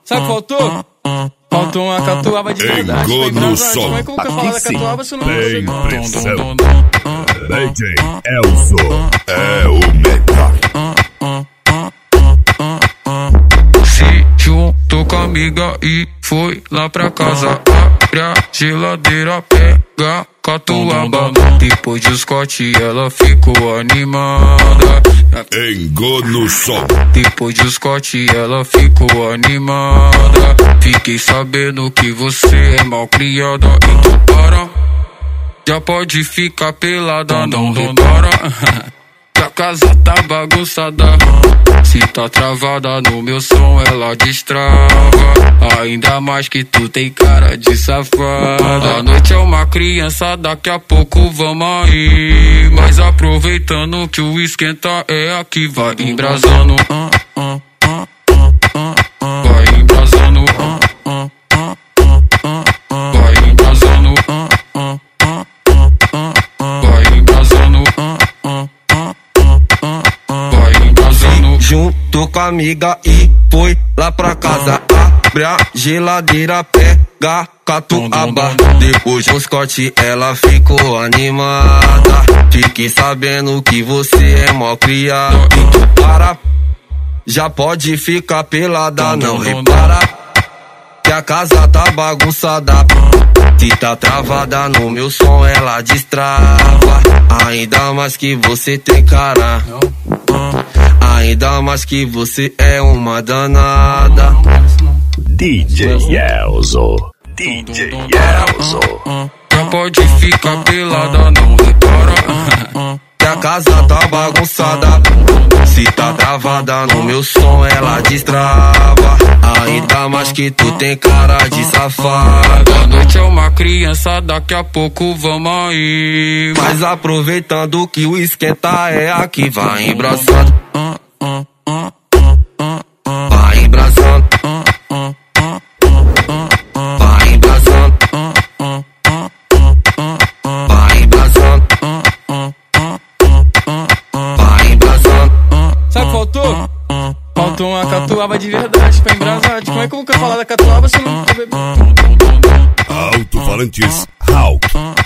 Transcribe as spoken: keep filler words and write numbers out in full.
Sabe o que faltou? Faltou uma catuaba de verdade. Engodo no som. Como é que eu vou falar da catuaba se eu não Bem vou pressão. D J Elzo é o melhor. Se juntou com a amiga e foi lá pra casa. Abre a geladeira, pega catuaba. Depois de Scott ela ficou animada. Engodo no som. Depois de Scott ela ficou animada. Fiquei sabendo que você é mal criada. Então para, já pode ficar pelada, não repara. Que a casa tá bagunçada. Se tá travada no meu som ela destrava. Ainda mais que tu tem cara de safada. A noite é uma criança, daqui a pouco vamos aí. Mas aproveitando que o esquenta é aqui, vai embrasando. Vai embrasando. Vai embrasando. Vai embrasando. Vai embrasando. Juntou com a amiga e foi lá pra casa. Abre a geladeira, pega catuaba. Depois do Scott ela ficou animada. Fiquei sabendo que você é mó criado. Então para, já pode ficar pelada, não repara. Que a casa tá bagunçada. Se tá travada no meu som ela destrava. Ainda mais que você tem cara. Ainda mais que você é uma danada. D J Elzo, D J Elzo. Já pode ficar pelada, não repara. Que a casa tá bagunçada. Se tá travada no meu som ela destrava. Ainda mais que tu tem cara de safada. A noite é uma criança, daqui a pouco vamos aí. Mas aproveitando que o esquenta é aqui, vai embraçando. Vai embraçando. Vai embraçando. Vai embraçando. Vai embraçando. Sabe o que faltou? Faltou uma catuaba de verdade pra embrasar. Como é que eu vou falar da catuaba se eu não vou beber? Alto-falantes Hulk.